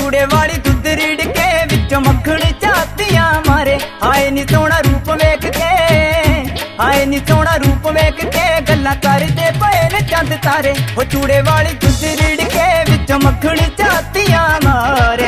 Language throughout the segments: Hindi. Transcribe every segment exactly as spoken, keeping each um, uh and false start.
चूड़े वाली दुध रीड़ के विचों मक्खण झातियां मारे। हाय नी सोहना रूप वेख के, हाय नी सोहना रूप वेख के गल्लां करदे पए ने चंद तारे। ओ चूड़े वाली दुध रीड़ के विचों मक्खण झातियां मारे।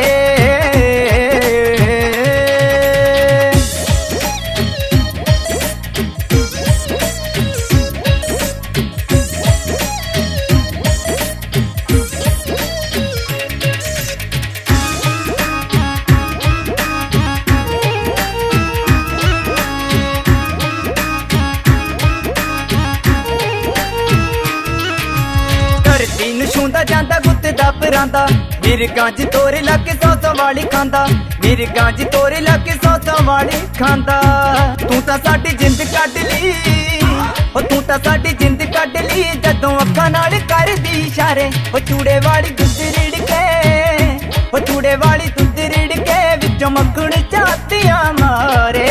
छूंदा जांदा गुत्त दा परांदा, मिर्गां च तोरे लाके सौ सौ वाली खांदा, मिर्गां च तोरे लाके सौ सौ वाली खांदा। तू तां साडी जिंद कढ ली, ओ तू तां साडी जिंद कढ ली जदों अखां नाल करदी इशारे। ओ चूड़े वाली दुध रीड़ के, ओ चूड़े वाली दुध रीड़ के विचों मक्खण झातियां मारे।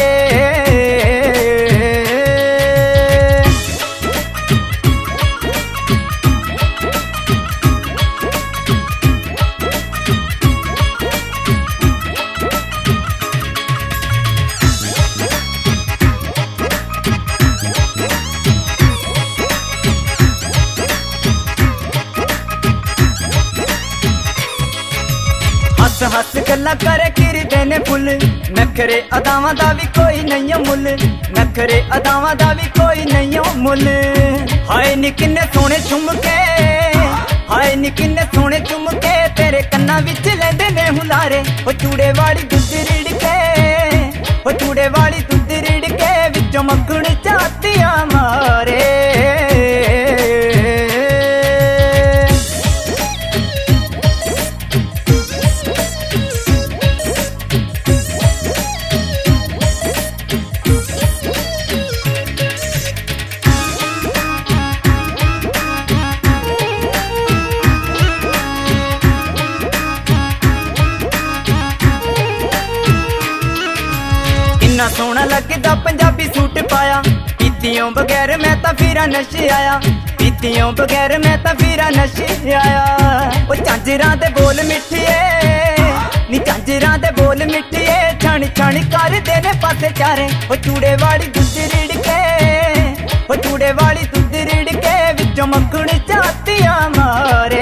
हस हस गल्लां करे किरदे ने फुल, नखरे अदावां दा भी कोई नहीं मुल, नखरे अदावां दा भी कोई नहीं मुल। हाय नी किन्ने सोहणे झुमके, हाय नी किन्ने सोहणे झुमके तेरे कन्नां विच लैंदे ने हुलारे। ओ चूड़े वाली दुध रीड़ के, ओ चूड़े वाली दुध रीड़ के विचों मक्खण झातियां मारे। किन्ना सोहना लगदा पंजाबी सूट पाया, पीतियों बगैर मैं तां फिरा नशे आया, पीतियों बगैर मैं तां फिरा नशे आया। ओ झांजरां दे बोल मिठिए, नी झांजरां दे बोल मिठिए छण छण करदे ने पासे चारे। ओ चूड़े वाली दुध रीड़ के, ओ चूड़े वाली दुध रीड़ के विचों मक्खण झातियां मारे।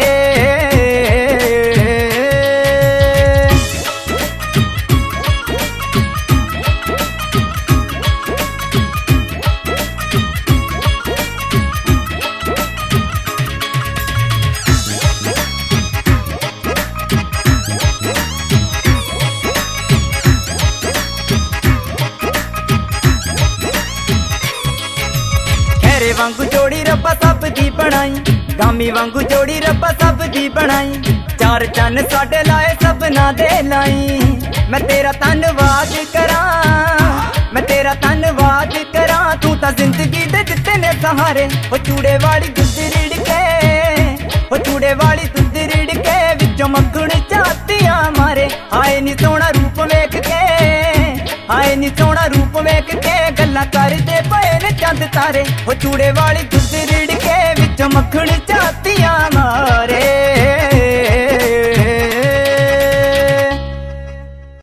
खैरे वांगू जोड़ी रब्बा सब दी बनाई, गामी वांगू जोड़ी रब्बा सब दी बनाई। चार चन्न साडे लाए सबना दे लाई। मैं तेरा धन्नवाद करां, मैं तेरा धन्नवाद करां तू तां जिंदगी दे दित्ते ने सहारे। ओ चूड़े वाली दुध रीड़ के, ओ चूड़े वाली दुध रीड़ के विचों मक्खण झातियां मारे। हाय नी सोहना रूप वेख के, हाय नी सोहना रूप वेख के गल्लां करदे पए ने चंद तारे। ओ चूड़े वाली दुध रीड़ के विचों मक्खण झातियां मारे।